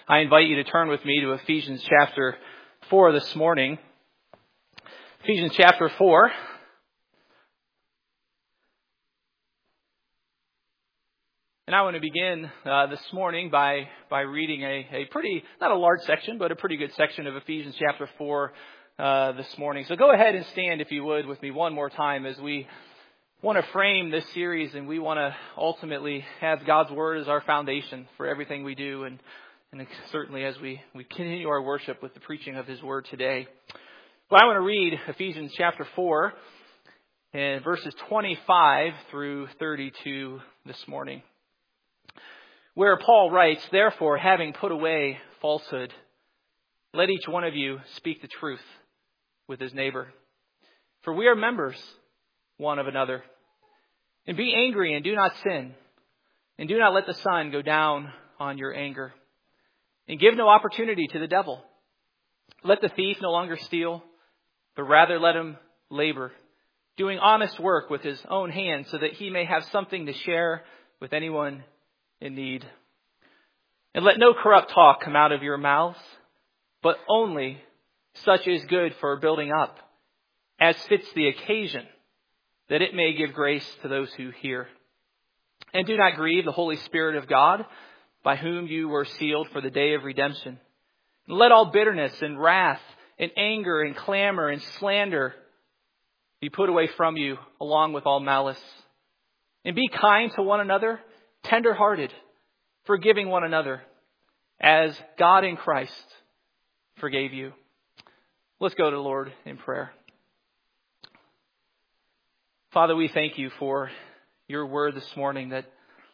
I invite you to turn with me to Ephesians chapter 4 this morning. Ephesians chapter 4. And I want to begin this morning by reading a pretty, not a large section, but a pretty good section of Ephesians chapter 4 this morning. So go ahead and stand, if you would, with me one more time as we want to frame this series, and we want to ultimately have God's Word as our foundation for everything we do, and certainly as we continue our worship with the preaching of His Word today. Well, I want to read Ephesians chapter 4 and verses 25 through 32 this morning, where Paul writes, "Therefore, having put away falsehood, let each one of you speak the truth with his neighbor. For we are members one of another. And be angry and do not sin. And do not let the sun go down on your anger. And give no opportunity to the devil. Let the thief no longer steal, but rather let him labor, doing honest work with his own hands, so that he may have something to share with anyone in need. And let no corrupt talk come out of your mouths, but only such as good for building up, as fits the occasion, that it may give grace to those who hear. And do not grieve the Holy Spirit of God, by whom you were sealed for the day of redemption. And let all bitterness and wrath and anger and clamor and slander be put away from you, along with all malice. And be kind to one another, tender-hearted, forgiving one another, as God in Christ forgave you." Let's go to the Lord in prayer. Father, we thank you for your word this morning, that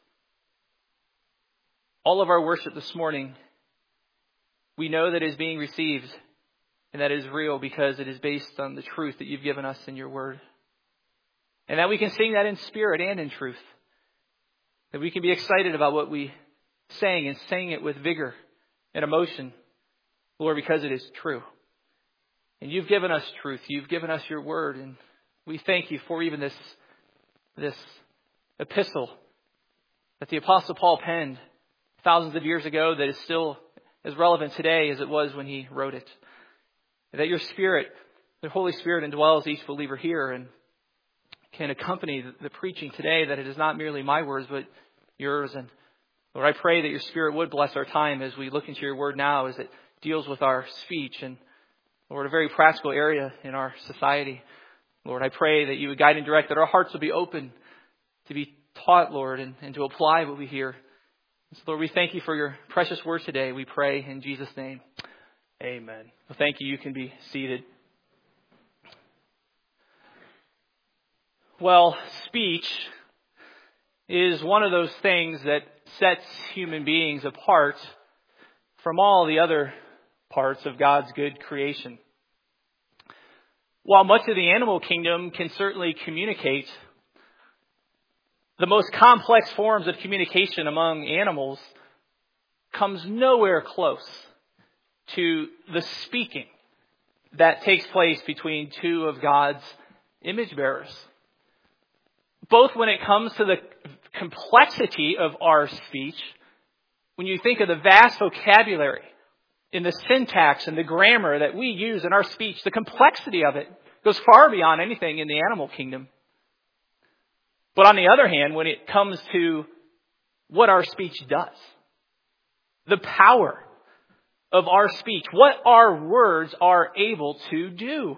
all of our worship this morning, we know that is being received and that is real because it is based on the truth that you've given us in your word. And that we can sing that in spirit and in truth. That we can be excited about what we sang and sing it with vigor and emotion, Lord, because it is true. And you've given us truth. You've given us your word. And we thank you for even this epistle that the Apostle Paul penned thousands of years ago, that is still as relevant today as it was when he wrote it. And that your Spirit, the Holy Spirit, indwells each believer here and can accompany the preaching today, that it is not merely my words, but yours. And Lord, I pray that your Spirit would bless our time as we look into your word now, as it deals with our speech and, Lord, a very practical area in our society. Lord, I pray that you would guide and direct, that our hearts will be open to be taught, Lord, and to apply what we hear. So, Lord, we thank you for your precious word today. We pray in Jesus' name. Amen. Well, thank you. You can be seated. Well, speech is one of those things that sets human beings apart from all the other parts of God's good creation. While much of the animal kingdom can certainly communicate, the most complex forms of communication among animals comes nowhere close to the speaking that takes place between two of God's image bearers. Both when it comes to the complexity of our speech, when you think of the vast vocabulary in the syntax and the grammar that we use in our speech, the complexity of it goes far beyond anything in the animal kingdom. But on the other hand, when it comes to what our speech does, the power of our speech, what our words are able to do.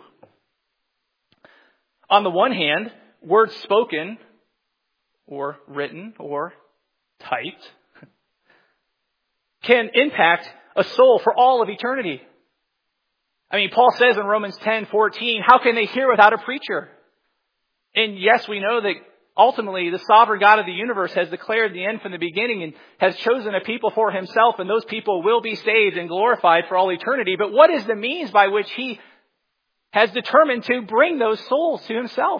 On the one hand, words spoken or written or typed can impact a soul for all of eternity. I mean, Paul says in Romans 10:14, how can they hear without a preacher? And yes, we know that ultimately the sovereign God of the universe has declared the end from the beginning and has chosen a people for himself, and those people will be saved and glorified for all eternity. But what is the means by which he has determined to bring those souls to himself?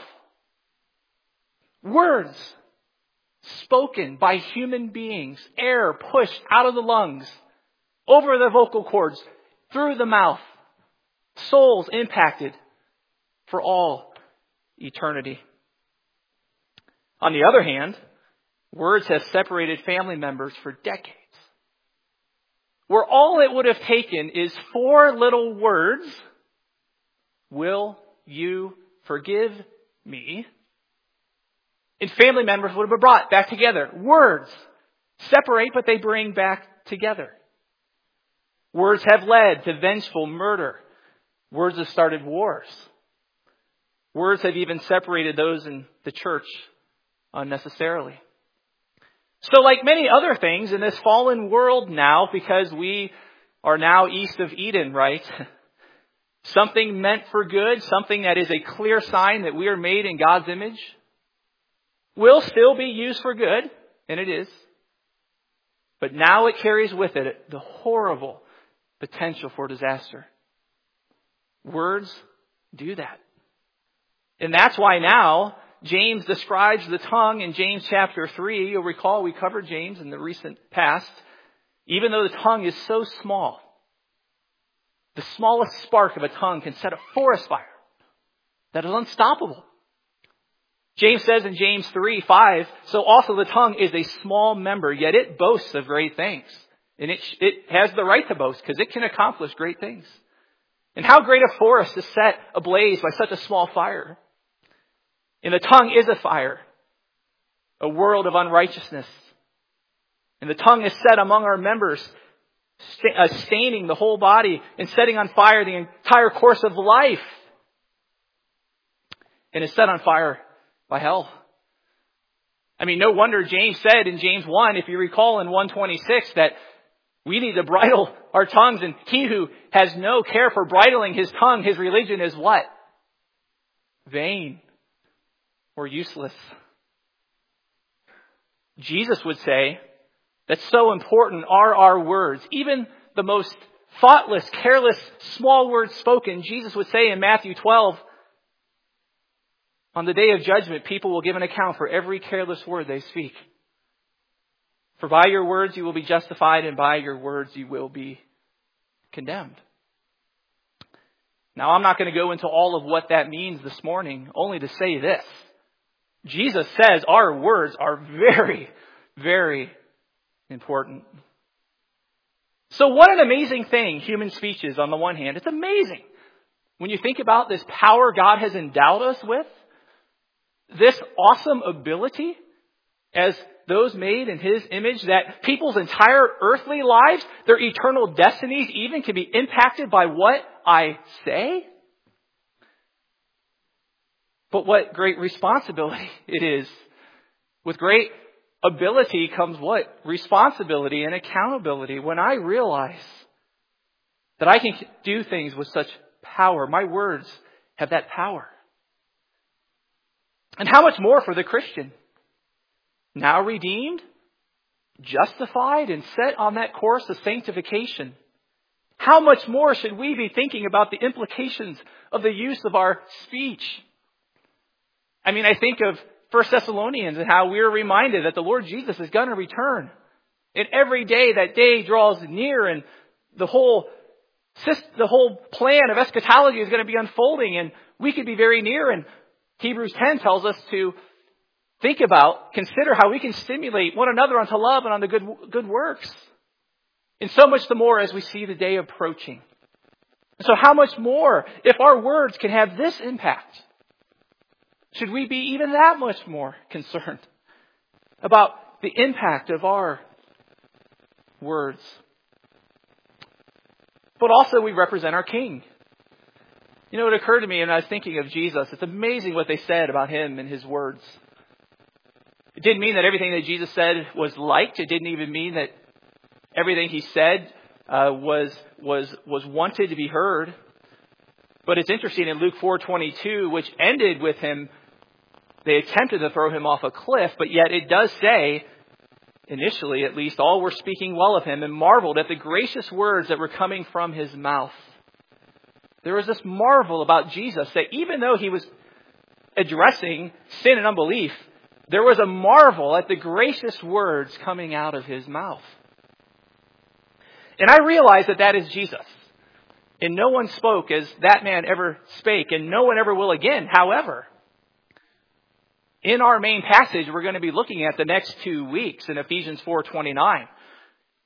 Words spoken by human beings, air pushed out of the lungs, over the vocal cords, through the mouth, souls impacted for all eternity. On the other hand, words have separated family members for decades. where all it would have taken is 4 little words, will you forgive me? And family members would have been brought back together. Words separate, but they bring back together. Words have led to vengeful murder. Words have started wars. Words have even separated those in the church unnecessarily. So like many other things in this fallen world now, because we are now east of Eden, right? Something meant for good, something that is a clear sign that we are made in God's image, will still be used for good, and it is. But now it carries with it the horrible potential for disaster. Words do that. And that's why now James describes the tongue in James chapter 3. You'll recall we covered James in the recent past. Even though the tongue is so small, the smallest spark of a tongue can set a forest fire that is unstoppable. James says in James 3:5, so also the tongue is a small member, yet it boasts of great things. And it has the right to boast because it can accomplish great things. And how great a forest is set ablaze by such a small fire. And the tongue is a fire, a world of unrighteousness. And the tongue is set among our members, staining the whole body and setting on fire the entire course of life. And is set on fire by hell. I mean, no wonder James said in James 1, if you recall in 1:26, that we need to bridle our tongues. And he who has no care for bridling his tongue, his religion is what? Vain or useless. Jesus would say that so important are our words. Even the most thoughtless, careless, small words spoken. Jesus would say in Matthew 12, on the day of judgment, people will give an account for every careless word they speak. For by your words you will be justified, and by your words you will be condemned. Now, I'm not going to go into all of what that means this morning, only to say this. Jesus says our words are very, very important. So what an amazing thing human speech is on the one hand. It's amazing when you think about this power God has endowed us with. This awesome ability as those made in His image, that people's entire earthly lives, their eternal destinies even can be impacted by what I say. But what great responsibility it is. With great ability comes what? Responsibility and accountability. When I realize that I can do things with such power, my words have that power. And how much more for the Christian? Now redeemed, justified, and set on that course of sanctification. How much more should we be thinking about the implications of the use of our speech? I mean, I think of 1 Thessalonians and how we're reminded that the Lord Jesus is going to return. And every day that day draws near, and the whole plan of eschatology is going to be unfolding, and we could be very near. And Hebrews 10 tells us to consider how we can stimulate one another unto love and unto good works. And so much the more as we see the day approaching. So how much more, if our words can have this impact, should we be even that much more concerned about the impact of our words? But also we represent our King. You know, it occurred to me when I was thinking of Jesus, it's amazing what they said about Him and His words. It didn't mean that everything that Jesus said was liked. It didn't even mean that everything He said was wanted to be heard. But it's interesting in Luke 4:22, which ended with Him, they attempted to throw Him off a cliff, but yet it does say, initially at least, all were speaking well of Him and marveled at the gracious words that were coming from His mouth. There was this marvel about Jesus that even though He was addressing sin and unbelief, there was a marvel at the gracious words coming out of His mouth. And I realize that is Jesus. And no one spoke as that man ever spake, and no one ever will again. However, in our main passage, we're going to be looking at the next 2 weeks in Ephesians 4:29.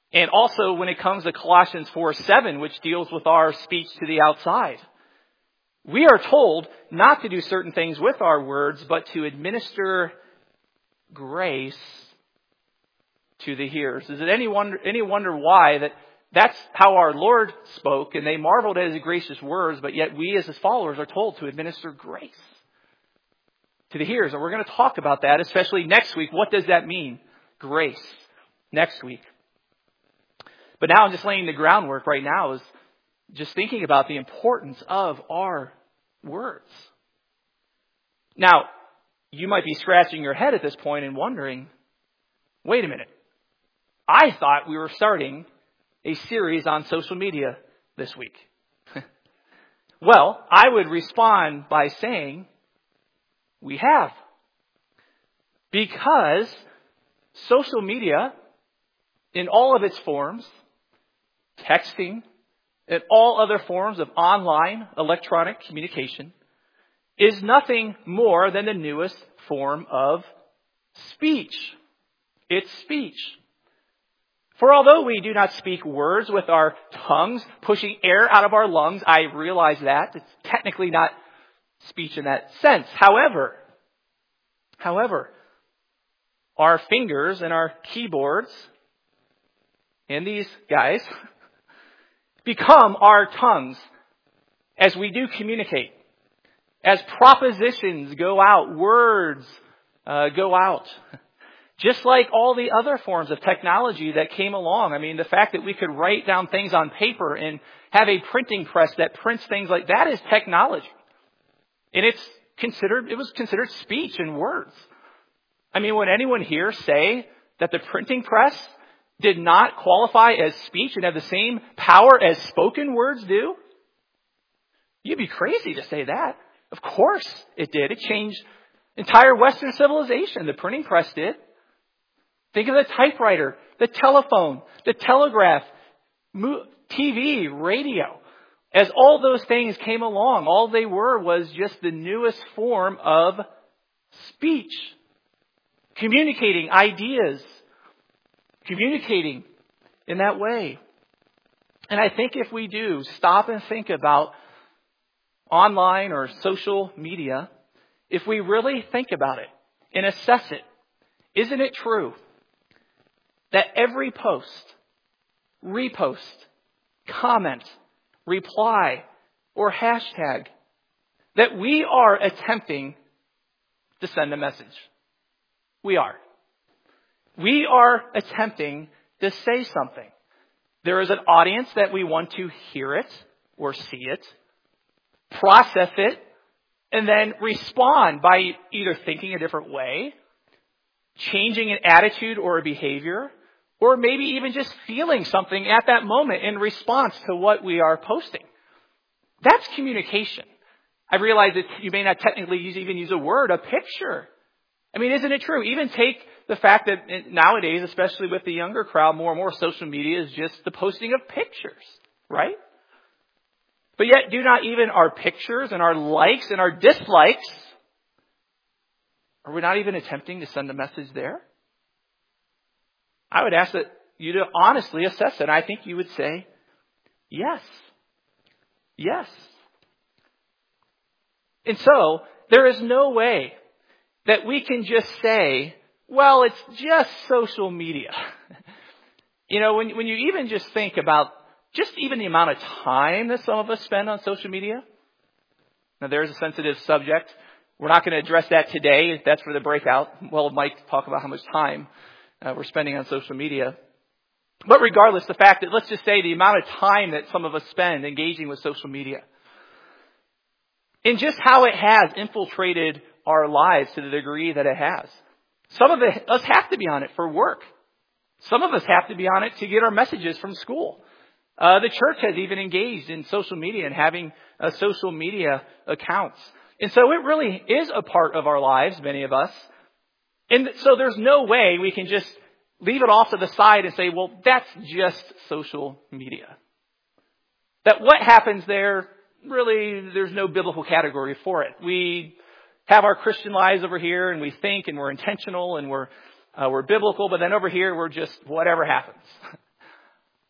And also when it comes to Colossians 4:7, which deals with our speech to the outside. We are told not to do certain things with our words, but to administer grace to the hearers. Is it any wonder why that's how our Lord spoke, and they marveled at his gracious words, but yet we as his followers are told to administer grace to the hearers. And we're going to talk about that, especially next week. What does that mean? Grace. Next week. But now I'm just laying the groundwork right now, is just thinking about the importance of our words. Now, you might be scratching your head at this point and wondering, wait a minute. I thought we were starting a series on social media this week. Well, I would respond by saying, we have. Because social media, in all of its forms, texting, and all other forms of online electronic communication, is nothing more than the newest form of speech. It's speech. For although we do not speak words with our tongues, pushing air out of our lungs, I realize that. It's technically not speech in that sense. However, our fingers and our keyboards and these guys become our tongues as we do communicate. As propositions go out, words go out. Just like all the other forms of technology that came along. I mean, the fact that we could write down things on paper and have a printing press that prints things like that is technology. And it was considered speech and words. I mean, would anyone here say that the printing press did not qualify as speech and have the same power as spoken words do? You'd be crazy to say that. Of course it did. It changed entire Western civilization. The printing press did. Think of the typewriter, the telephone, the telegraph, TV, radio. As all those things came along, all they were was just the newest form of speech. Communicating ideas. Communicating in that way. And I think if we do stop and think about online or social media, if we really think about it and assess it, isn't it true that every post, repost, comment, reply, or hashtag, that we are attempting to send a message? We are. We are attempting to say something. There is an audience that we want to hear it or see it, process it, and then respond by either thinking a different way, changing an attitude or a behavior, or maybe even just feeling something at that moment in response to what we are posting. That's communication. I realize that you may not technically even use a word, a picture. I mean, isn't it true? Even take the fact that nowadays, especially with the younger crowd, more and more social media is just the posting of pictures, right? But yet, do not even our pictures and our likes and our dislikes, are we not even attempting to send a message there? I would ask that you to honestly assess it. I think you would say, yes. Yes. And so, there is no way that we can just say, well, it's just social media. You know, when you even just think about just even the amount of time that some of us spend on social media. Now, there's a sensitive subject. We're not going to address that today. That's for the breakout. Well, Mike talk about how much time we're spending on social media. But regardless, the fact that, let's just say the amount of time that some of us spend engaging with social media. And just how it has infiltrated our lives to the degree that it has. Some of us have to be on it for work. Some of us have to be on it to get our messages from school. The church has even engaged in social media and having social media accounts. And so it really is a part of our lives, many of us. And so there's no way we can just leave it off to the side and say, well, that's just social media. That what happens there, really, there's no biblical category for it. We have our Christian lives over here and we think and we're intentional and we're biblical, but then over here we're just whatever happens.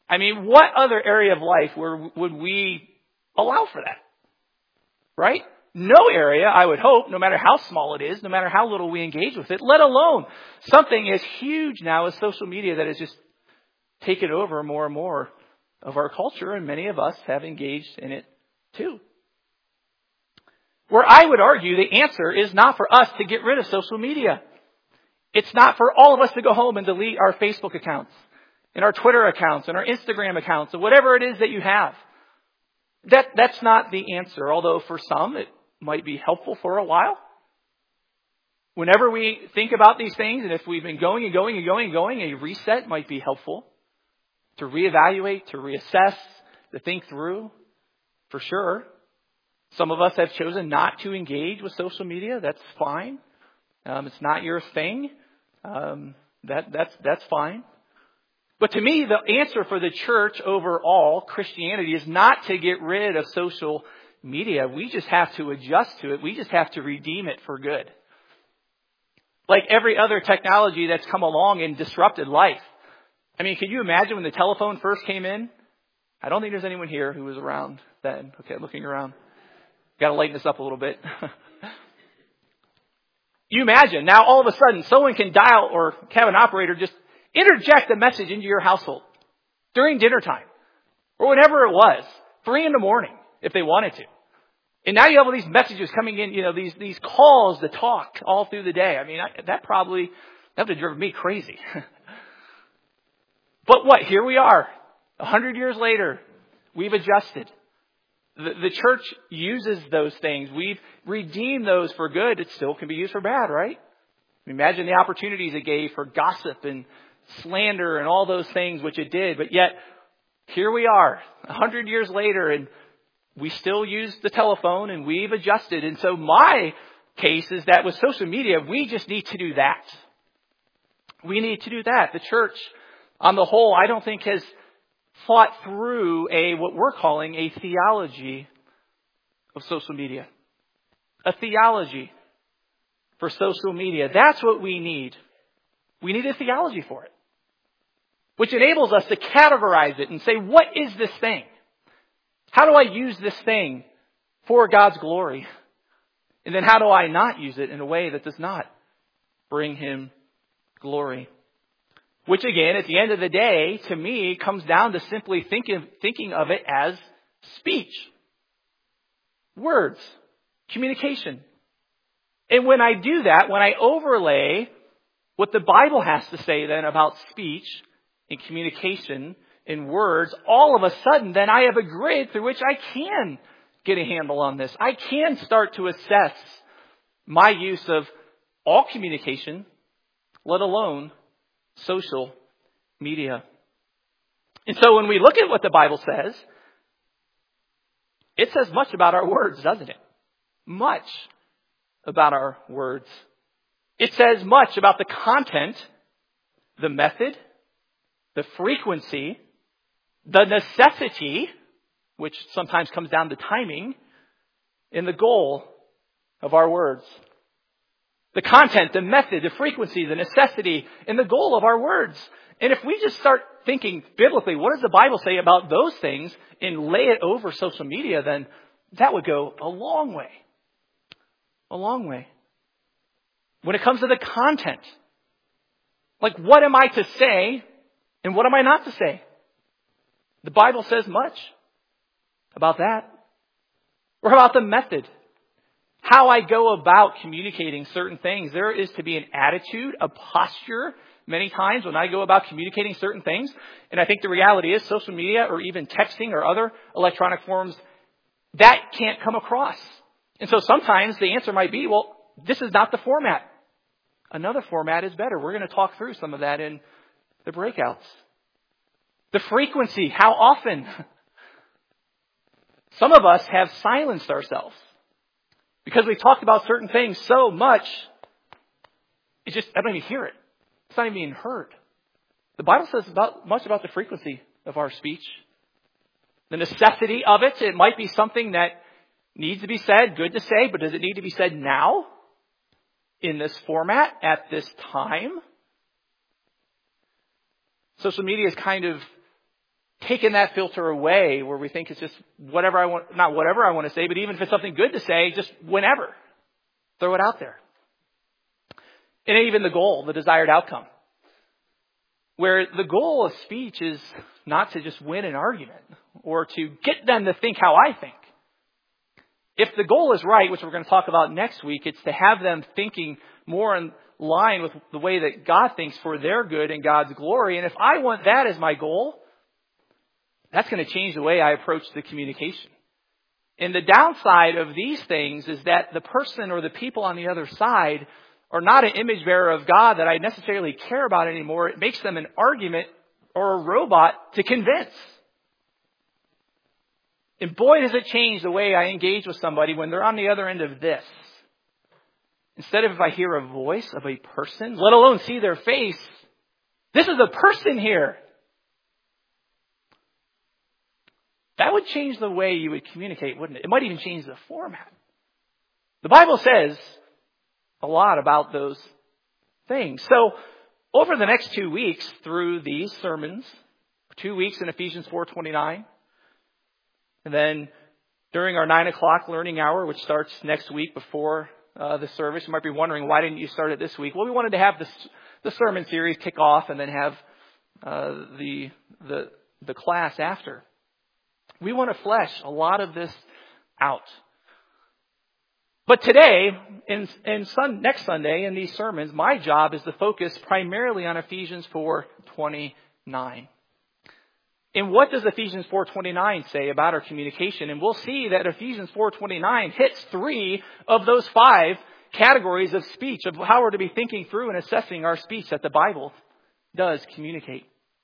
I mean, what other area of life would we allow for that? Right? No area, I would hope, no matter how small it is, no matter how little we engage with it, let alone something as huge now as social media that has just taken over more and more of our culture, and many of us have engaged in it too. Where I would argue the answer is not for us to get rid of social media. It's not for all of us to go home and delete our Facebook accounts and our Twitter accounts and our Instagram accounts and whatever it is that you have. That's not the answer, although for some it might be helpful for a while. Whenever we think about these things, and if we've been going, a reset might be helpful to reevaluate, to reassess, to think through, for sure. Some of us have chosen not to engage with social media. That's fine. It's not your thing. That's fine. But to me, the answer for the church overall, Christianity, is not to get rid of social media. We just have to adjust to it. We just have to redeem it for good. Like every other technology that's come along and disrupted life. I mean, can you imagine when the telephone first came in? I don't think there's anyone here who was around then. Okay, looking around. Got to lighten this up a little bit. You imagine, now all of a sudden, someone can dial or have an operator just interject a message into your household during dinner time or whatever it was, 3 a.m, if they wanted to. And now you have all these messages coming in, these calls to talk all through the day. I mean, that would have driven me crazy. But what? Here we are. 100 years later, we've adjusted. The church uses those things. We've redeemed those for good. It still can be used for bad, right? Imagine the opportunities it gave for gossip and slander and all those things, which it did. But yet, here we are, 100 years later, and we still use the telephone, and we've adjusted. And so my case is that with social media, we just need to do that. We need to do that. The church, on the whole, I don't think has thought through what we're calling a theology of social media. A theology for social media. That's what we need. We need a theology for it, which enables us to categorize it and say, what is this thing? How do I use this thing for God's glory? And then how do I not use it in a way that does not bring Him glory? Which again, at the end of the day, to me, comes down to simply thinking of it as speech. Words. Communication. And when I do that, when I overlay what the Bible has to say then about speech and communication and words, all of a sudden then I have a grid through which I can get a handle on this. I can start to assess my use of all communication, let alone social media. And so when we look at what the Bible says, it says much about our words, doesn't it? Much about our words. It says much about the content, the method, the frequency, the necessity, which sometimes comes down to timing, and the goal of our words. The content, the method, the frequency, the necessity, and the goal of our words. And if we just start thinking biblically, what does the Bible say about those things, and lay it over social media, then that would go a long way. A long way. When it comes to the content, like what am I to say and what am I not to say? The Bible says much about that. Or about the method. How I go about communicating certain things. There is to be an attitude, a posture, many times when I go about communicating certain things. And I think the reality is social media or even texting or other electronic forms, that can't come across. And so sometimes the answer might be, well, this is not the format. Another format is better. We're going to talk through some of that in the breakouts. The frequency, how often? Some of us have silenced ourselves because we talked about certain things so much, I don't even hear it. It's not even being heard. The Bible says much about the frequency of our speech. The necessity of it. It might be something that needs to be said, good to say, but does it need to be said now? In this format, at this time? Social media is kind of taken that filter away where we think it's just whatever I want, not whatever I want to say, but even if it's something good to say, just whenever. Throw it out there. And even the goal, the desired outcome. Where the goal of speech is not to just win an argument or to get them to think how I think. If the goal is right, which we're going to talk about next week, it's to have them thinking more in line with the way that God thinks for their good and God's glory. And if I want that as my goal, that's going to change the way I approach the communication. And the downside of these things is that the person or the people on the other side are not an image bearer of God that I necessarily care about anymore. It makes them an argument or a robot to convince. And boy, does it change the way I engage with somebody when they're on the other end of this. Instead of if I hear a voice of a person, let alone see their face, this is a person here. That would change the way you would communicate, wouldn't it? It might even change the format. The Bible says a lot about those things. So over the next 2 weeks through these sermons, 2 weeks in Ephesians 4:29, and then during our 9 o'clock learning hour, which starts next week before the service, you might be wondering, why didn't you start it this week? Well, we wanted to have the sermon series kick off and then have the class after. We want to flesh a lot of this out. But today, next Sunday, in these sermons, my job is to focus primarily on Ephesians 4:29. And what does Ephesians 4:29 say about our communication? And we'll see that Ephesians 4:29 hits 3 of those 5 categories of speech, of how we're to be thinking through and assessing our speech that the Bible does communicate.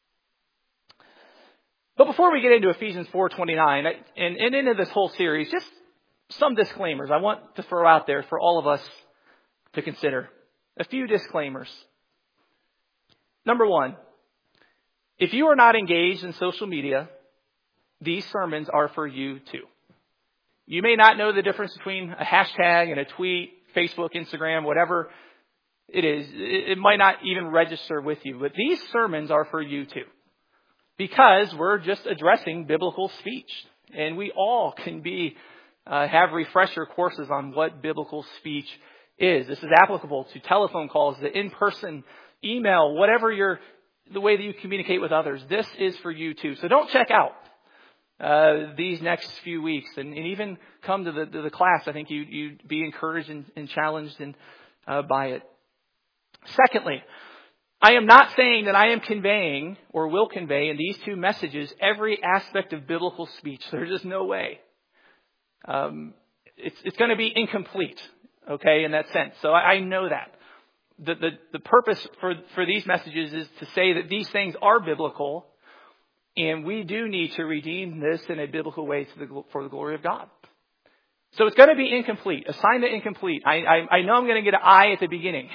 But before we get into Ephesians 4:29 and into this whole series, just some disclaimers I want to throw out there for all of us to consider. A few disclaimers. Number 1, if you are not engaged in social media, these sermons are for you too. You may not know the difference between a hashtag and a tweet, Facebook, Instagram, whatever it is. It might not even register with you, but these sermons are for you too. Because we're just addressing biblical speech. And we all can have refresher courses on what biblical speech is. This is applicable to telephone calls, the in-person email, whatever the way that you communicate with others. This is for you too. So don't check out these next few weeks and even come to the class. I think you'd be encouraged and challenged by it. Secondly, I am not saying that I am conveying or will convey in these 2 messages every aspect of biblical speech. There's just no way. It's going to be incomplete, okay, in that sense. So I know that. The purpose for these messages is to say that these things are biblical, and we do need to redeem this in a biblical way for the glory of God. So it's going to be incomplete, assigned to incomplete. I know I'm going to get an I at the beginning.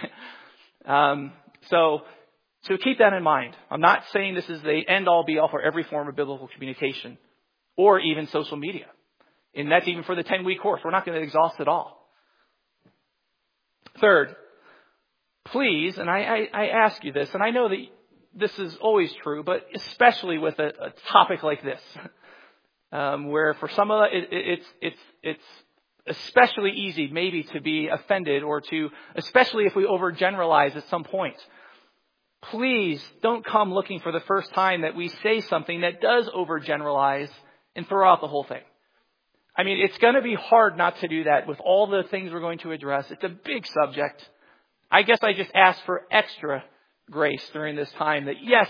So keep that in mind. I'm not saying this is the end-all be-all for every form of biblical communication or even social media. And that's even for the 10-week course. We're not going to exhaust it all. Third, please, and I ask you this, and I know that this is always true, but especially with a topic like this, where for some of it's especially easy maybe to be offended or especially if we overgeneralize at some point. Please don't come looking for the first time that we say something that does overgeneralize and throw out the whole thing. I mean, it's going to be hard not to do that with all the things we're going to address. It's a big subject. I guess I just ask for extra grace during this time that, yes,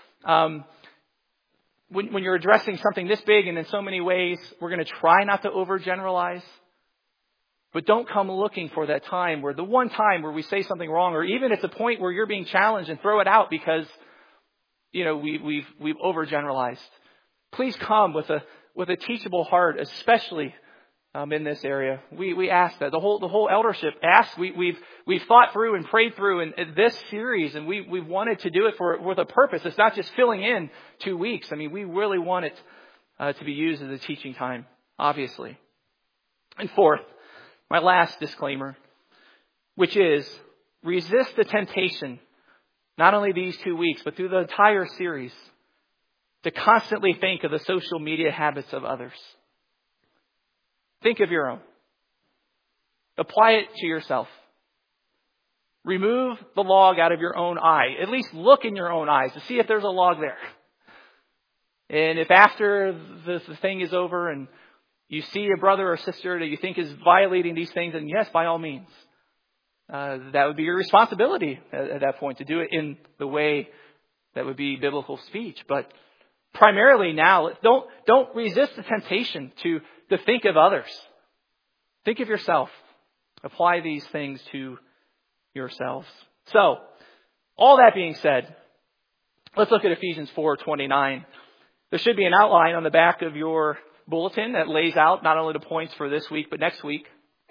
when you're addressing something this big and in so many ways, we're going to try not to overgeneralize. But don't come looking for that time where the one time where we say something wrong, or even it's a point where you're being challenged and throw it out because, we've overgeneralized. Please come with a teachable heart, especially in this area. We ask that the whole eldership asks. We've thought through and prayed through in this series, and we've wanted to do it with a purpose. It's not just filling in 2 weeks. I mean, we really want it to be used as a teaching time, obviously. And fourth, my last disclaimer, which is resist the temptation, not only these 2 weeks, but through the entire series, to constantly think of the social media habits of others. Think of your own. Apply it to yourself. Remove the log out of your own eye. At least look in your own eyes to see if there's a log there. And if after the thing is over and you see a brother or sister that you think is violating these things, then yes, by all means. That would be your responsibility at that point to do it in the way that would be biblical speech. But primarily now, don't resist the temptation to think of others. Think of yourself. Apply these things to yourselves. So, all that being said, let's look at Ephesians 4:29. There should be an outline on the back of your bulletin that lays out not only the points for this week, but next week,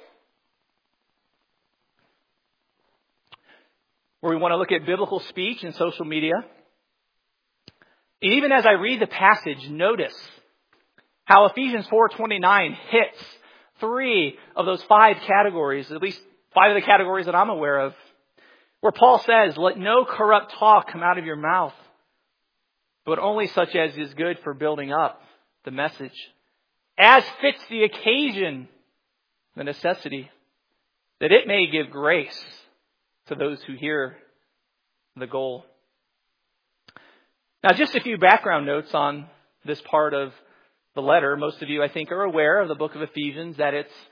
where we want to look at biblical speech and social media. Even as I read the passage, notice how Ephesians 4:29 hits 3 of those 5 categories, at least 5 of the categories that I'm aware of, where Paul says, "Let no corrupt talk come out of your mouth, but only such as is good for building up the message, as fits the occasion, the necessity, that it may give grace to those who hear the goal." Now, just a few background notes on this part of the letter. Most of you, I think, are aware of the book of Ephesians, that it's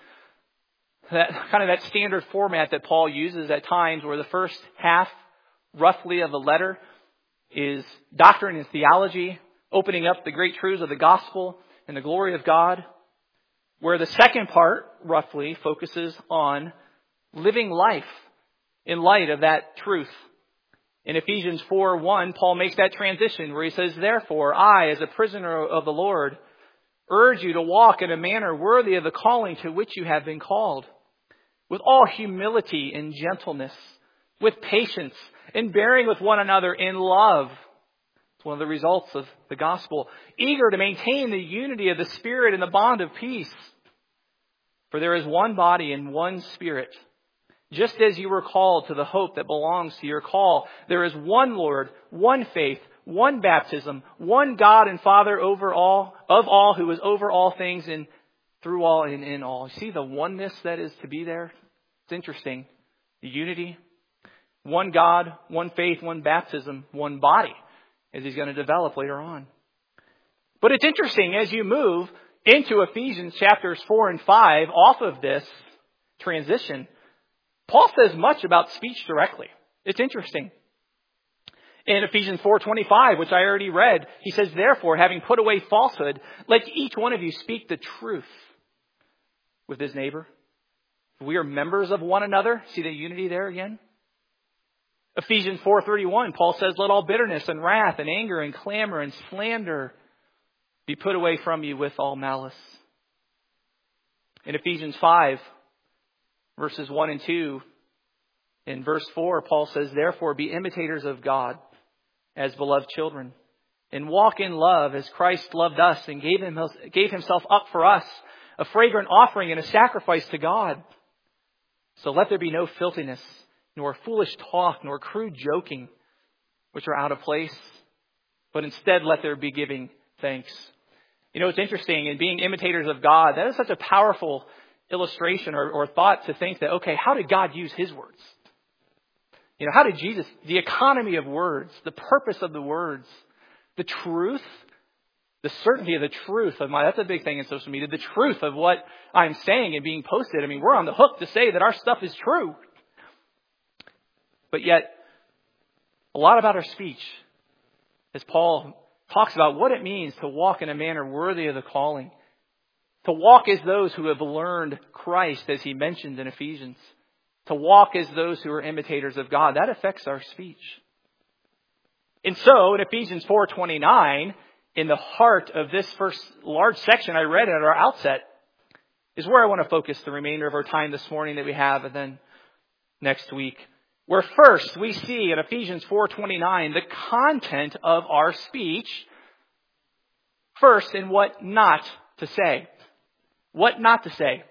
that standard format that Paul uses at times, where the first half, roughly, of the letter is doctrine and theology, opening up the great truths of the gospel and the glory of God, where the second part, roughly, focuses on living life in light of that truth. In Ephesians 4:1, Paul makes that transition where he says, "Therefore, I, as a prisoner of the Lord, urge you to walk in a manner worthy of the calling to which you have been called, with all humility and gentleness, with patience, and bearing with one another in love." It's one of the results of the gospel. "Eager to maintain the unity of the Spirit in the bond of peace. For there is one body and one Spirit, just as you were called to the hope that belongs to your call. There is one Lord, one faith, one baptism, one God and Father over all, of all, who is over all things and through all and in all." You see the oneness that is to be there? It's interesting. The unity. One God, one faith, one baptism, one body, as he's going to develop later on. But it's interesting as you move into Ephesians chapters 4 and 5, off of this transition, Paul says much about speech directly. It's interesting. In Ephesians 4:25, which I already read, he says, "Therefore, having put away falsehood, let each one of you speak the truth with his neighbor. We are members of one another." See the unity there again? Ephesians 4:31, Paul says, "Let all bitterness and wrath and anger and clamor and slander be put away from you with all malice." In Ephesians 5, verses 1 and 2, in verse 4, Paul says, "Therefore be imitators of God as beloved children, and walk in love as Christ loved us and gave himself up for us, a fragrant offering and a sacrifice to God. So let there be no filthiness, nor foolish talk, nor crude joking, which are out of place, but instead let there be giving thanks." You know, it's interesting, in being imitators of God, that is such a powerful illustration or thought to think that, okay, how did God use his words? You know, how did Jesus, the economy of words, the purpose of the words, the truth, the certainty of the truth of that's a big thing in social media, the truth of what I'm saying and being posted. I mean, we're on the hook to say that our stuff is true. But yet, a lot about our speech, as Paul talks about what it means to walk in a manner worthy of the calling. To walk as those who have learned Christ, as he mentioned in Ephesians. To walk as those who are imitators of God. That affects our speech. And so, in Ephesians 4:29, in the heart of this first large section I read at our outset, is where I want to focus the remainder of our time this morning that we have, and then next week. Where first we see in Ephesians 4:29 the content of our speech. First, in what not to say. What not to say.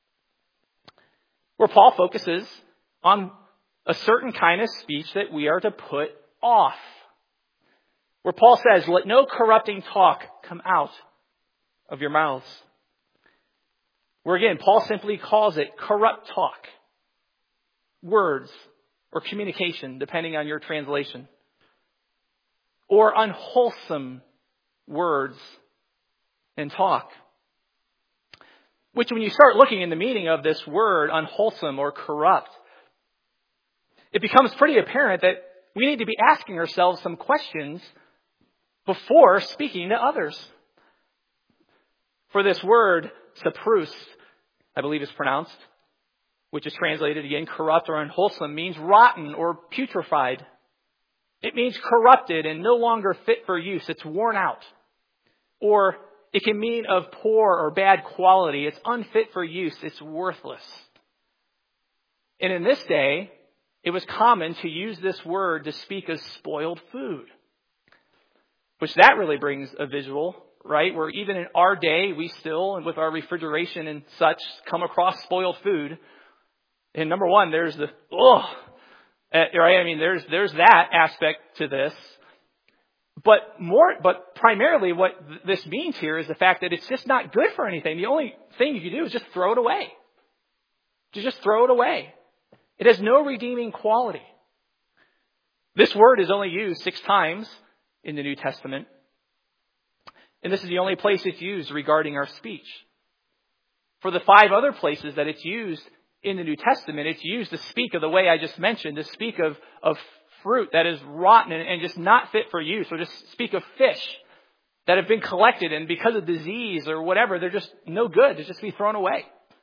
Where Paul focuses on a certain kind of speech that we are to put off. where Paul says, let no corrupting talk come out of your mouths. Where again, Paul simply calls it corrupt talk, words, or communication, depending on your translation, or unwholesome words and talk. Which, when you start looking in the meaning of this word, unwholesome or corrupt, it becomes pretty apparent that we need to be asking ourselves some questions before speaking to others. For this word, saprous, I believe it's pronounced, which is translated again, corrupt or unwholesome, means rotten or putrefied. It means corrupted and no longer fit for use. It's worn out. Or it can mean of poor or bad quality. It's unfit for use. It's worthless. And in this day, it was common to use this word to speak of spoiled food. Which that really brings a visual, right? Where even in our day, we still, and with our refrigeration and such, come across spoiled food. And number one, there's the, right? I mean, there's that aspect to this. But primarily what this means here is the fact that it's just not good for anything. The only thing you can do is just throw it away. Just throw it away. It has no redeeming quality. This word is only used 6 times in the New Testament. And this is the only place it's used regarding our speech. For the 5 other places that it's used in the New Testament, it's used to speak of the way I just mentioned, to speak of fruit that is rotten and just not fit for use, or just speak of fish that have been collected and because of disease or whatever, they're just no good to just be thrown away.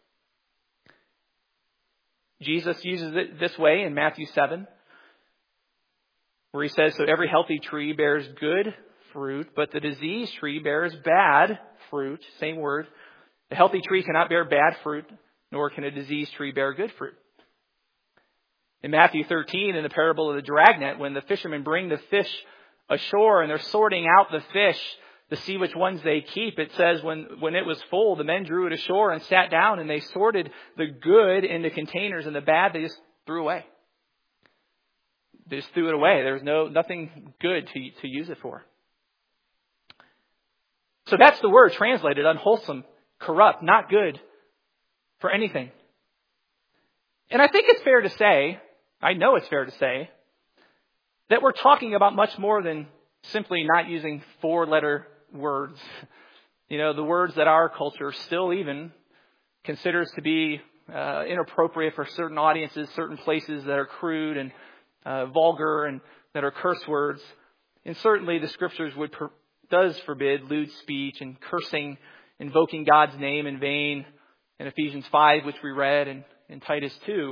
Jesus uses it this way in Matthew 7, where he says, so every healthy tree bears good fruit, but the diseased tree bears bad fruit. Same word. The healthy tree cannot bear bad fruit, nor can a diseased tree bear good fruit. In Matthew 13, in the parable of the dragnet, when the fishermen bring the fish ashore and they're sorting out the fish to see which ones they keep, it says when it was full, the men drew it ashore and sat down and they sorted the good into containers and the bad they just threw away. They just threw it away. There was nothing good to use it for. So that's the word translated unwholesome, corrupt, not good for anything. And I think it's fair to say, I know it's fair to say, that we're talking about much more than simply not using 4-letter words. You know, the words that our culture still even considers to be inappropriate for certain audiences, certain places that are crude and vulgar and that are curse words. And certainly the scriptures does forbid lewd speech and cursing, invoking God's name in vain in Ephesians 5, which we read, and in Titus 2.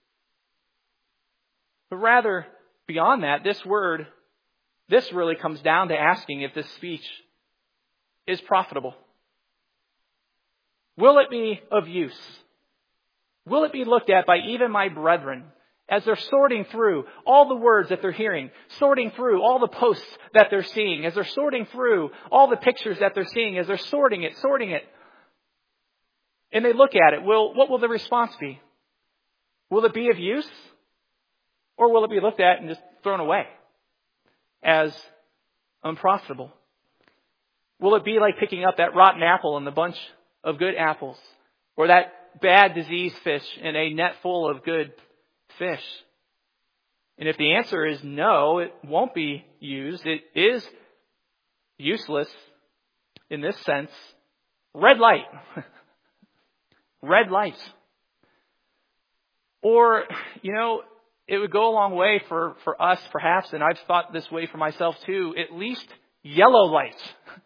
But rather, beyond that, this really comes down to asking if this speech is profitable. Will it be of use? Will it be looked at by even my brethren as they're sorting through all the words that they're hearing, sorting through all the posts that they're seeing, as they're sorting through all the pictures that they're seeing, as they're sorting it, and they look at it, what will the response be? Will it be of use? Or will it be looked at and just thrown away as unprofitable? Will it be like picking up that rotten apple in the bunch of good apples, or that bad diseased fish in a net full of good fish? And if the answer is no, it won't be used. It is useless in this sense. Red light. Red light. Or, it would go a long way for us perhaps, and I've thought this way for myself too, at least yellow light.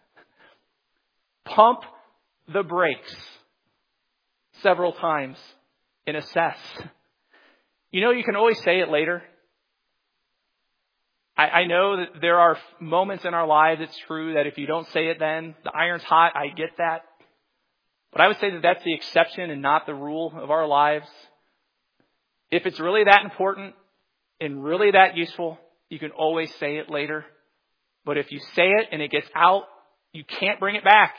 Pump the brakes several times and assess. You can always say it later. I know that there are moments in our lives, it's true, that if you don't say it then, the iron's hot, I get that. But I would say that that's the exception and not the rule of our lives. If it's really that important and really that useful, you can always say it later. But if you say it and it gets out, you can't bring it back.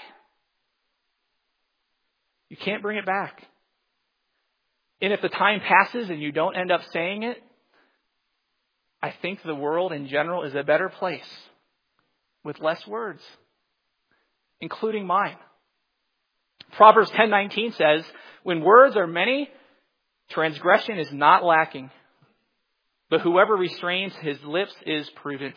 You can't bring it back. And if the time passes and you don't end up saying it, I think the world in general is a better place with less words, including mine. Proverbs 10:19 says, when words are many, transgression is not lacking, but whoever restrains his lips is prudent.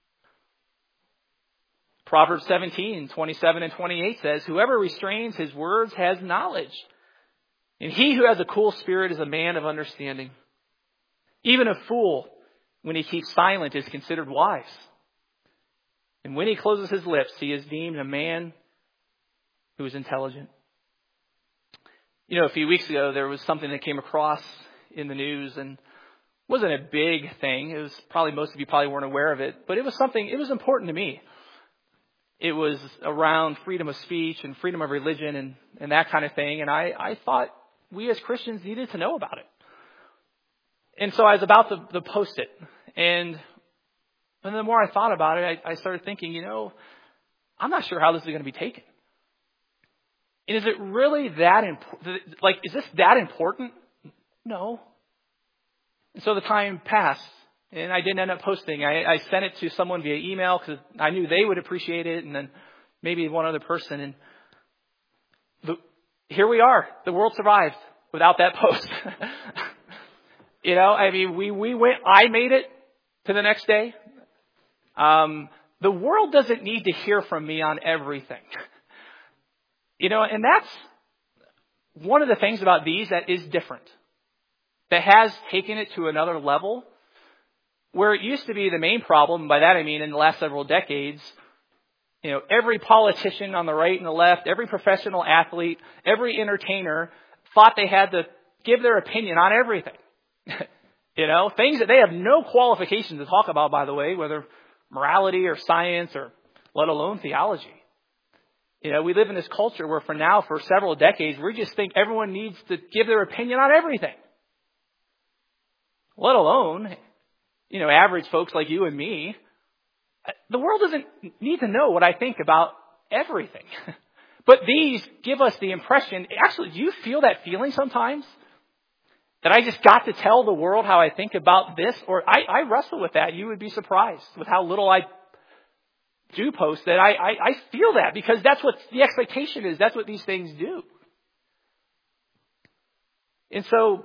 Proverbs 17:27 and 28 says, whoever restrains his words has knowledge, and he who has a cool spirit is a man of understanding. Even a fool, when he keeps silent, is considered wise. And when he closes his lips, he is deemed a man who is intelligent. You know, a few weeks ago, there was something that came across in the news, and wasn't a big thing. It was probably, most of you probably weren't aware of it, but it was something, it was important to me. It was around freedom of speech and freedom of religion and that kind of thing. And I thought we as Christians needed to know about it. And so I was about to post it. And the more I thought about it, I started thinking, you know, I'm not sure how this is going to be taken. And is it really that important? Like, is this that important? No. And so the time passed, and I didn't end up posting. I sent it to someone via email because I knew they would appreciate it, and then maybe one other person. And here we are. The world survived without that post. You know, I mean, we went. I made it to the next day. The world doesn't need to hear from me on everything. You know, and that's one of the things about these that is different, that has taken it to another level, where it used to be the main problem. By that I mean in the last several decades, you know, every politician on the right and the left, every professional athlete, every entertainer thought they had to give their opinion on everything. You know, things that they have no qualification to talk about, by the way, whether morality or science or let alone theology. You know, we live in this culture where for several decades, we just think everyone needs to give their opinion on everything. Let alone, you know, average folks like you and me. The world doesn't need to know what I think about everything. But these give us the impression, actually, do you feel that feeling sometimes? That I just got to tell the world how I think about this? Or I wrestle with that. You would be surprised with how little I do post that. I feel that because that's what the expectation is. That's what these things do. And so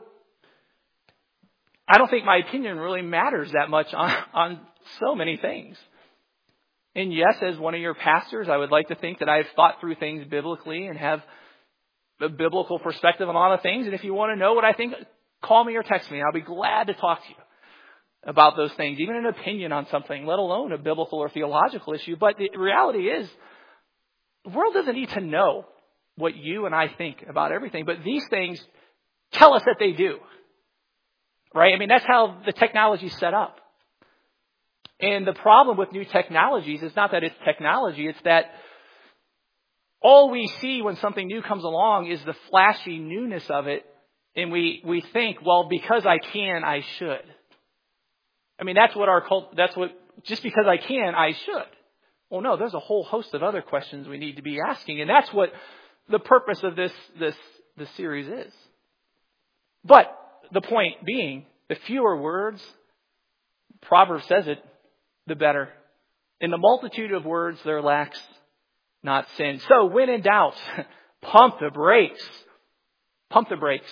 I don't think my opinion really matters that much on so many things. And yes, as one of your pastors, I would like to think that I've thought through things biblically and have a biblical perspective on a lot of things. And if you want to know what I think, call me or text me. I'll be glad to talk to you about those things, even an opinion on something, let alone a biblical or theological issue. But the reality is, the world doesn't need to know what you and I think about everything. But these things tell us that they do. Right? I mean, that's how the technology is set up. And the problem with new technologies is not that it's technology, it's that all we see when something new comes along is the flashy newness of it. And we think, well, because I can, I should. I mean, that's what just because I can, I should. Well, no, there's a whole host of other questions we need to be asking. And that's what the purpose of this series is. But the point being, the fewer words, Proverbs says it, the better. In the multitude of words, there lacks not sin. So when in doubt, pump the brakes. Pump the brakes.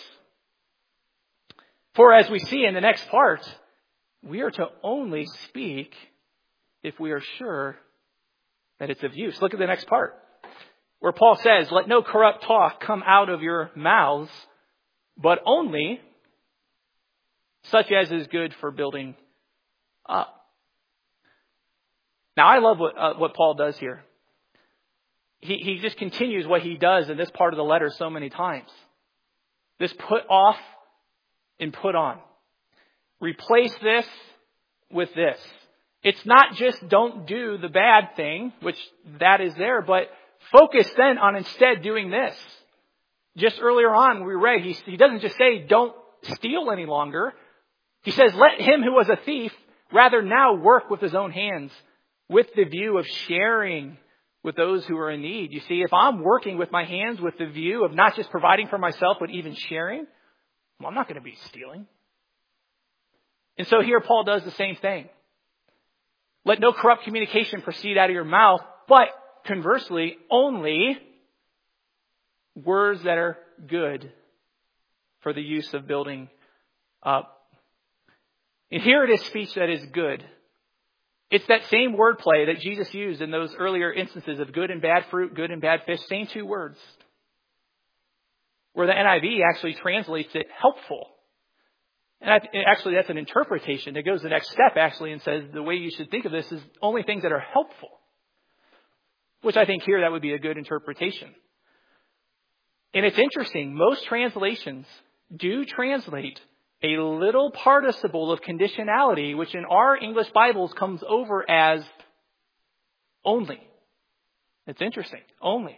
For as we see in the next part, we are to only speak if we are sure that it's of use. Look at the next part, where Paul says, let no corrupt talk come out of your mouths, but only such as is good for building up. Now, I love what Paul does here. He just continues what he does in this part of the letter so many times. This put off and put on. Replace this with this. It's not just don't do the bad thing, which that is there, but focus then on instead doing this. Just earlier on, we read, he doesn't just say don't steal any longer. He says, let him who was a thief rather now work with his own hands with the view of sharing with those who are in need. You see, if I'm working with my hands with the view of not just providing for myself, but even sharing, well, I'm not going to be stealing. And so here Paul does the same thing. Let no corrupt communication proceed out of your mouth, but conversely, only words that are good for the use of building up. And here it is speech that is good. It's that same wordplay that Jesus used in those earlier instances of good and bad fruit, good and bad fish, same two words. Where the NIV actually translates it helpful. And actually that's an interpretation that goes the next step actually and says the way you should think of this is only things that are helpful. Which I think here that would be a good interpretation. And it's interesting, most translations do translate a little participle of conditionality, which in our English Bibles comes over as only. It's interesting. Only.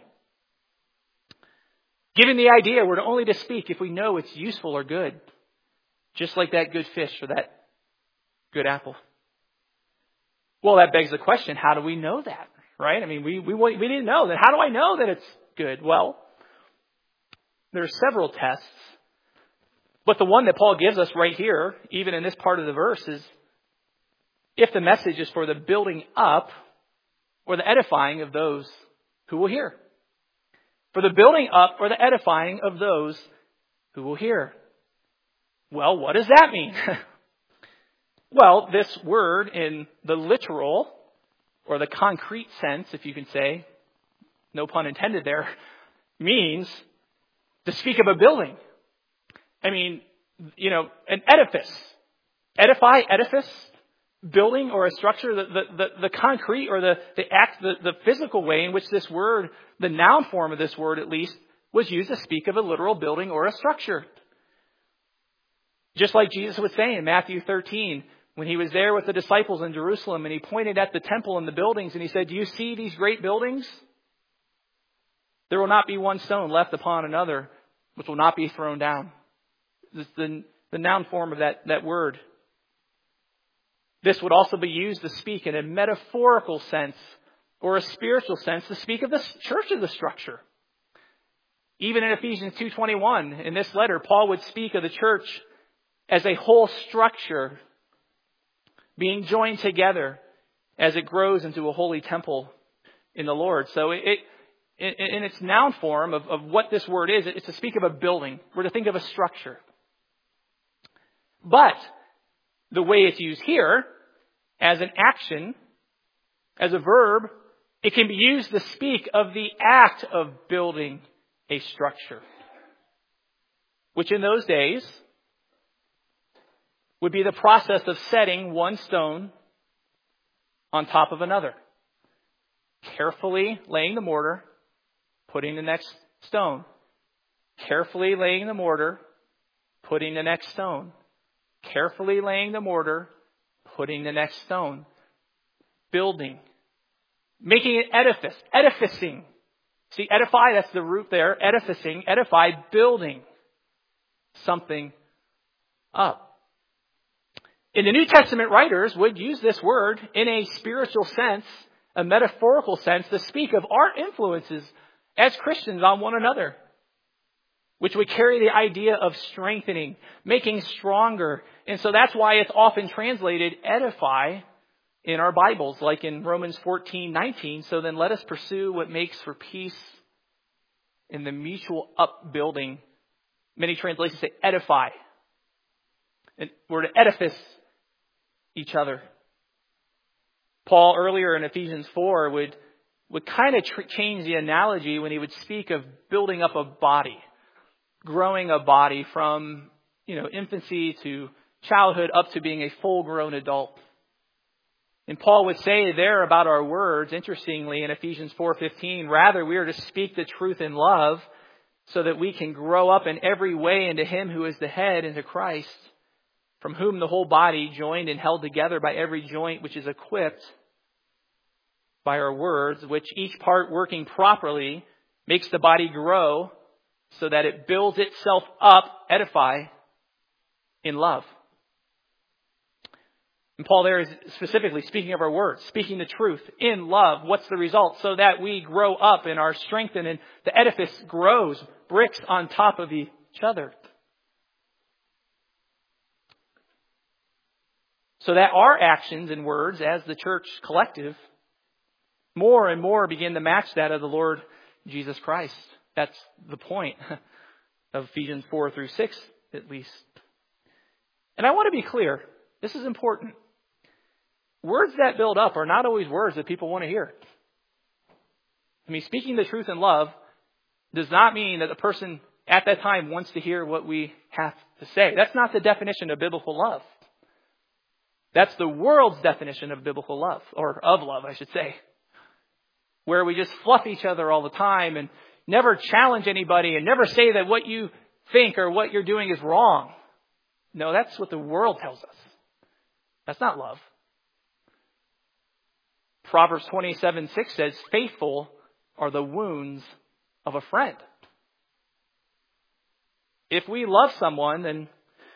Giving the idea we're only to speak if we know it's useful or good. Just like that good fish or that good apple. Well, that begs the question, how do we know that? Right? I mean, we didn't know that. How do I know that it's good? Well, there are several tests. But the one that Paul gives us right here, even in this part of the verse, is if the message is for the building up or the edifying of those who will hear. For the building up or the edifying of those who will hear. Well, what does that mean? Well, this word in the literal or the concrete sense, if you can say, no pun intended there, means to speak of a building. I mean, an edifice. Edify, edifice, building or a structure, the concrete or the act, the physical way in which this word, the noun form of this word at least, was used to speak of a literal building or a structure. Just like Jesus was saying in Matthew 13, when he was there with the disciples in Jerusalem and he pointed at the temple and the buildings and he said, "Do you see these great buildings? There will not be one stone left upon another, which will not be thrown down." This is the noun form of that word. This would also be used to speak in a metaphorical sense or a spiritual sense to speak of the church as a structure. Even in Ephesians 2:21, in this letter, Paul would speak of the church as a whole structure being joined together as it grows into a holy temple in the Lord. So in its noun form of what this word is, it's to speak of a building. We're to think of a structure. But the way it's used here, as an action, as a verb, it can be used to speak of the act of building a structure. Which in those days would be the process of setting one stone on top of another. Carefully laying the mortar, putting the next stone. Carefully laying the mortar, putting the next stone. Carefully laying the mortar, putting the next stone. Building. Making an edifice. Edificing. See, edify, that's the root there. Edificing. Edify, building something up. And the New Testament writers would use this word in a spiritual sense, a metaphorical sense, to speak of our influences as Christians on one another, which would carry the idea of strengthening, making stronger. And so that's why it's often translated edify in our Bibles, like in Romans 14:19. So then let us pursue what makes for peace in the mutual upbuilding. Many translations say edify. And we're to edifice each other. Paul earlier in Ephesians 4 would kind of change the analogy when he would speak of building up a body, growing a body from infancy to childhood up to being a full-grown adult. And Paul would say there about our words, interestingly, in Ephesians 4:15, rather we are to speak the truth in love so that we can grow up in every way into Him who is the head, into Christ, from whom the whole body, joined and held together by every joint which is equipped by our words, which each part working properly makes the body grow so that it builds itself up, edify, in love. And Paul there is specifically speaking of our words, speaking the truth in love. What's the result? So that we grow up and are strengthened and the edifice grows, bricks on top of each other. so that our actions and words as the church collective more and more begin to match that of the Lord Jesus Christ. That's the point of Ephesians 4 through 6, at least. And I want to be clear. This is important. Words that build up are not always words that people want to hear. I mean, speaking the truth in love does not mean that the person at that time wants to hear what we have to say. That's not the definition of biblical love. That's the world's definition of biblical love, or of love, I should say, where we just fluff each other all the time and never challenge anybody and never say that what you think or what you're doing is wrong. No, that's what the world tells us. That's not love. Proverbs 27:6 says, faithful are the wounds of a friend. If we love someone, then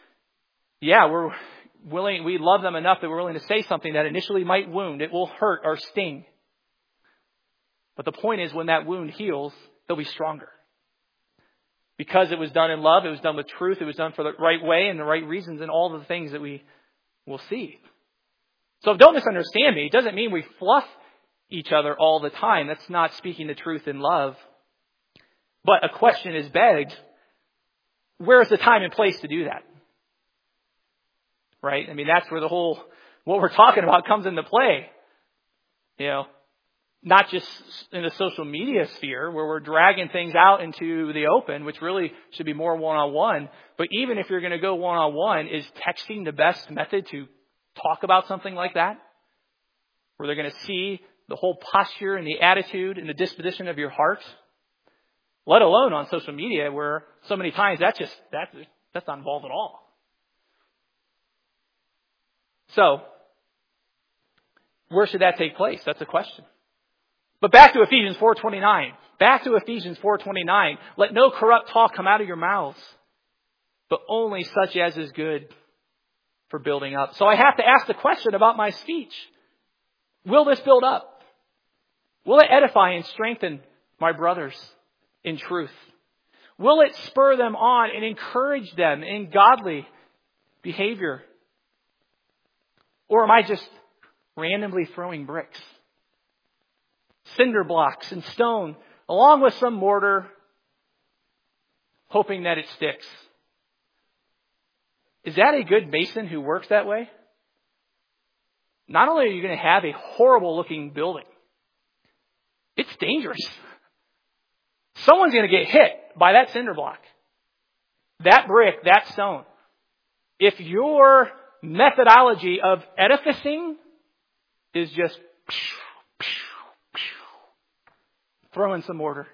we love them enough that we're willing to say something that initially might wound. It will hurt or sting. But the point is, when that wound heals, they'll be stronger. Because it was done in love, it was done with truth, it was done for the right way and the right reasons and all the things that we will see. So don't misunderstand me. It doesn't mean we fluff each other all the time. That's not speaking the truth in love. But a question is begged, where is the time and place to do that? Right? I mean, that's where what we're talking about comes into play. Not just in the social media sphere where we're dragging things out into the open, which really should be more one-on-one. But even if you're going to go one-on-one, is texting the best method to talk about something like that? Where they're going to see the whole posture and the attitude and the disposition of your heart? Let alone on social media where so many times that's not involved at all. So, where should that take place? That's a question. But back to Ephesians 4:29. Back to Ephesians 4:29. Let no corrupt talk come out of your mouths, but only such as is good for building up. So I have to ask the question about my speech. Will this build up? Will it edify and strengthen my brothers in truth? Will it spur them on and encourage them in godly behavior? Or am I just randomly throwing bricks, cinder blocks and stone, along with some mortar, hoping that it sticks? Is that a good mason who works that way? Not only are you going to have a horrible looking building, it's dangerous. Someone's going to get hit by that cinder block, that brick, that stone. If your methodology of edifying is just throwing some mortar,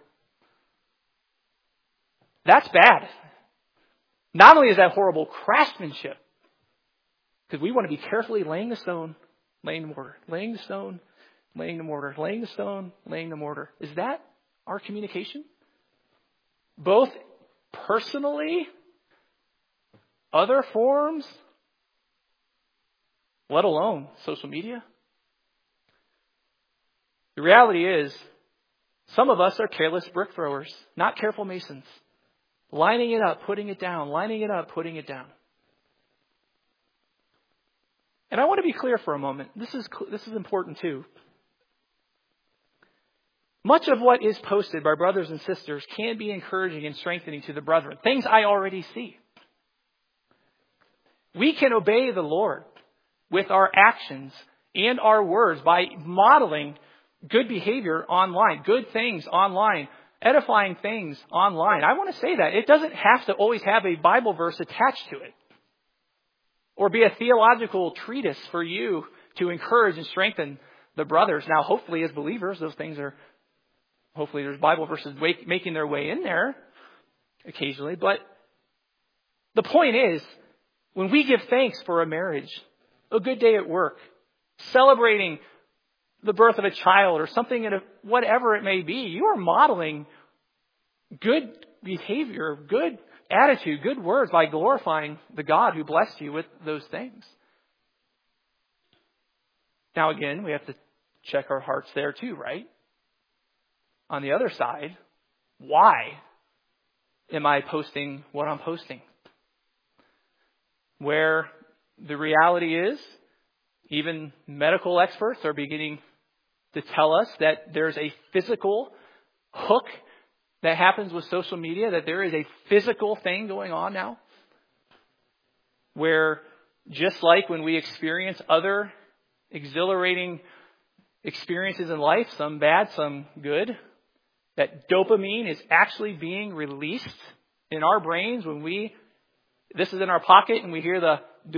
that's bad. Not only is that horrible craftsmanship, because we want to be carefully laying the stone, laying the mortar, laying the stone, laying the mortar, laying the stone, laying the mortar. Is that our communication? Both personally, other forms, let alone social media? The reality is, some of us are careless brick throwers, not careful masons. Lining it up, putting it down, lining it up, putting it down. And I want to be clear for a moment. This is important too. Much of what is posted by brothers and sisters can be encouraging and strengthening to the brethren. Things I already see. We can obey the Lord with our actions and our words by modeling good behavior online, good things online, edifying things online. I want to say that. It doesn't have to always have a Bible verse attached to it or be a theological treatise for you to encourage and strengthen the brothers. Now, hopefully as believers, hopefully there's Bible verses making their way in there occasionally. But the point is, when we give thanks for a marriage, a good day at work, celebrating the birth of a child or something, whatever it may be, you are modeling good behavior, good attitude, good words by glorifying the God who blessed you with those things. Now again, we have to check our hearts there too, right? On the other side, why am I posting what I'm posting? Where the reality is, Even medical experts are beginning to tell us that there's a physical hook that happens with social media, that there is a physical thing going on now, where just like when we experience other exhilarating experiences in life, some bad, some good, that dopamine is actually being released in our brains when this is in our pocket and we hear the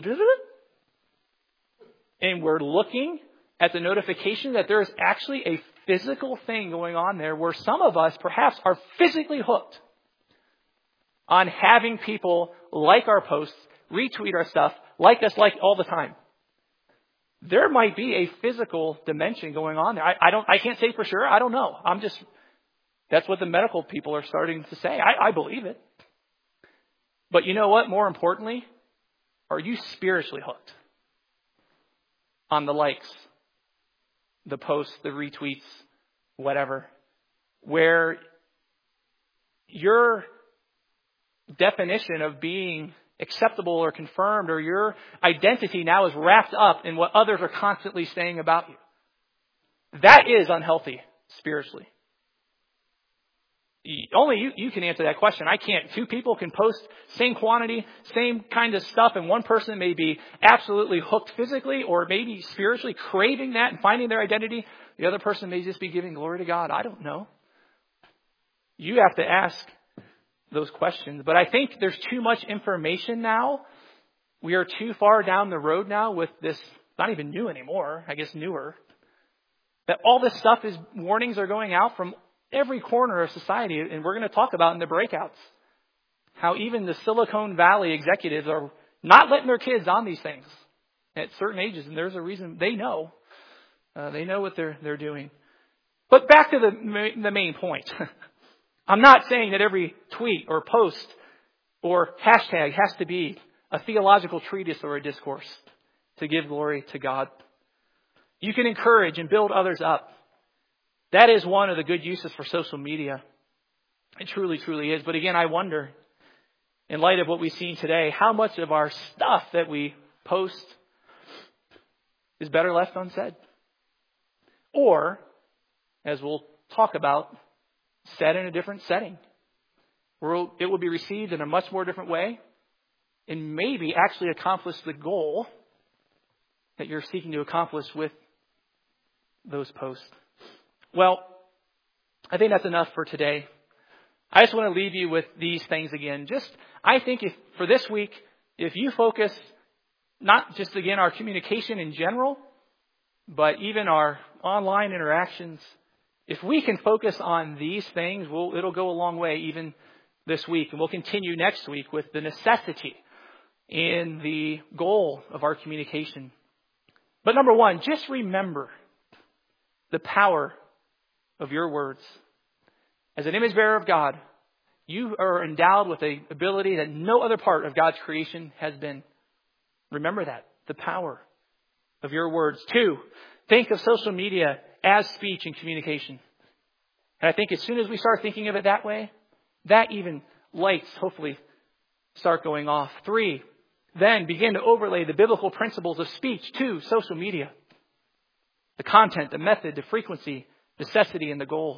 and we're looking at the notification, that there is actually a physical thing going on there where some of us perhaps are physically hooked on having people like our posts, retweet our stuff, like us like all the time. There might be a physical dimension going on there. I can't say for sure. I don't know. That's what the medical people are starting to say. I believe it. But you know what? More importantly, are you spiritually hooked on the likes, the posts, the retweets, whatever, where your definition of being acceptable or confirmed, or your identity now is wrapped up in what others are constantly saying about you? That is unhealthy spiritually. Only you can answer that question. I can't. Two people can post same quantity, same kind of stuff, and one person may be absolutely hooked physically or maybe spiritually craving that and finding their identity. The other person may just be giving glory to God. I don't know. You have to ask those questions. But I think there's too much information now. We are too far down the road now with this, not even new anymore, I guess newer, that all this stuff warnings are going out from every corner of society, and we're going to talk about in the breakouts how even the Silicon Valley executives are not letting their kids on these things at certain ages, and there's a reason. They know what they're doing. But back to the main point. I'm not saying that every tweet or post or hashtag has to be a theological treatise or a discourse to give glory to God. You can encourage and build others up. That is one of the good uses for social media. It truly, truly is. But again, I wonder, in light of what we've seen today, how much of our stuff that we post is better left unsaid. Or, as we'll talk about, said in a different setting, where it will be received in a much more different way and maybe actually accomplish the goal that you're seeking to accomplish with those posts. Well, I think that's enough for today. I just want to leave you with these things again. I think for this week, if you focus not just, again, our communication in general, but even our online interactions, if we can focus on these things, it'll go a long way even this week. And we'll continue next week with the necessity and the goal of our communication. But number one, just remember the power of your words. As an image bearer of God, you are endowed with an ability that no other part of God's creation has been. Remember that, the power of your words. 2, think of social media as speech and communication. And I think as soon as we start thinking of it that way, that even lights hopefully start going off. 3, then begin to overlay the biblical principles of speech to social media. The content, the method, the frequency, necessity, and the goal.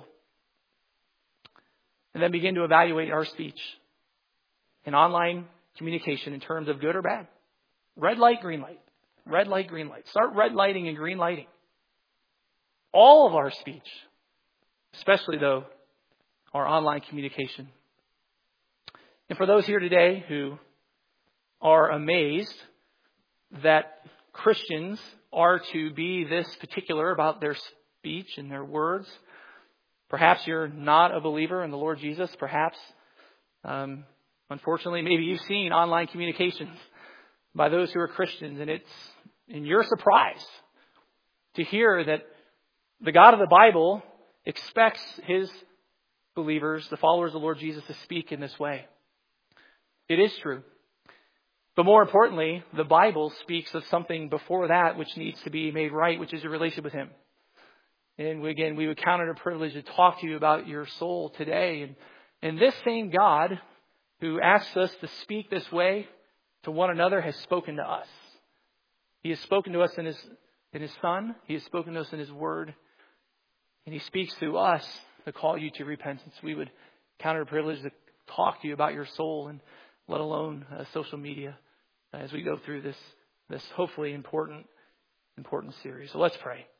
And then begin to evaluate our speech in online communication in terms of good or bad. Red light, green light. Red light, green light. Start red lighting and green lighting all of our speech, especially though our online communication. And for those here today who are amazed that Christians are to be this particular about their speech and their words, perhaps you're not a believer in the Lord Jesus. Perhaps, unfortunately, maybe you've seen online communications by those who are Christians, and you're surprised to hear that the God of the Bible expects His believers, the followers of the Lord Jesus, to speak in this way. It is true. But more importantly, the Bible speaks of something before that which needs to be made right, which is your relationship with Him. And again, we would count it a privilege to talk to you about your soul today. And this same God who asks us to speak this way to one another has spoken to us. He has spoken to us in His in His Son. He has spoken to us in His Word. And He speaks to us to call you to repentance. We would count it a privilege to talk to you about your soul, and let alone social media as we go through this hopefully important series. So let's pray.